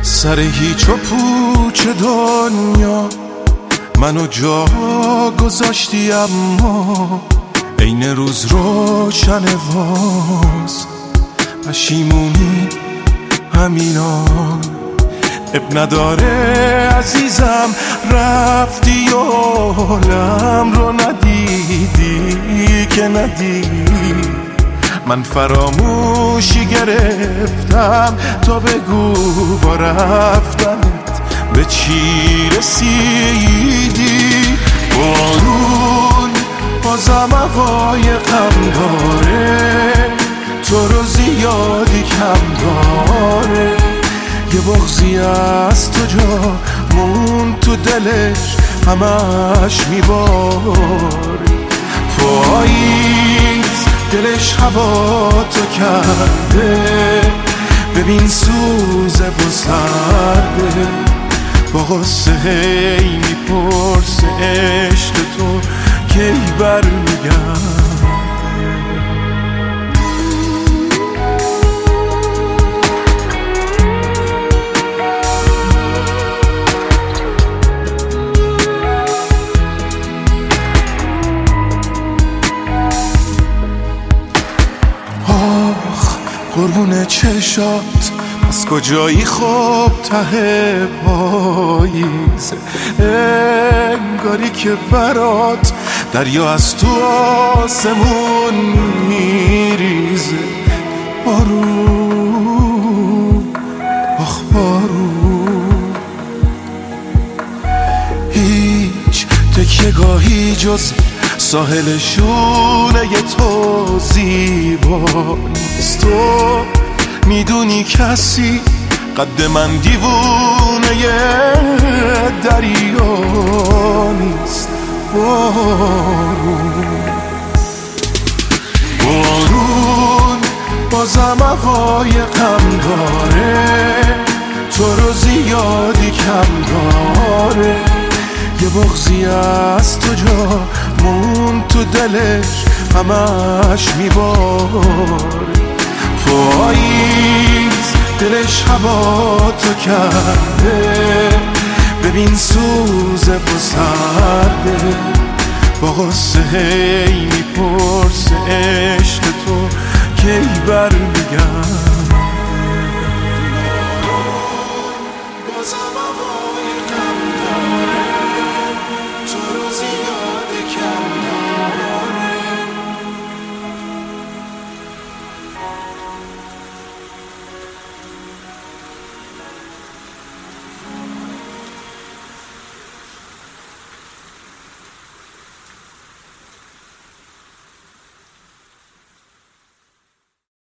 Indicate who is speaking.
Speaker 1: سر هیچ و پوچ دنیا منو جا گذاشتی، اما عین روز روشن واز پشیمونی همینان. اب نداره عزیزم رفتی و حالم رو ندیدی که ندیدی. من فراموشی گرفتم تا بگو با رفتنت به چی رسیدی. بارون بازم هوای غم داره، تو رو زیادی کم داره. یه بغضی از تو جا مون تو دلش همش میباره. پاییز دلش هوا تو کرده، ببین سوزه و سرده. با غصه هی میپرسه عشق تو کی برمیگرده. قربون چشات از کجایی خوب ته پاییزه، انگاری که برات دریا از تو آسمون میریزه. بارون آخ بارون، هیچ تکیه‌گاهی جز ساحل شونه تو زیبا نیست. تو میدونی کسی قد من دیوونه دریا نیست. بارون بازم هوای غم داره، تو رو زیادی کم داره. یه بغضی از تو جا مون تو دلش همش میباره. پاییز دلش هوا تو کرده، ببین سوزه و سرده. با غصه هی میپرسه عشق تو کی برمیگرده.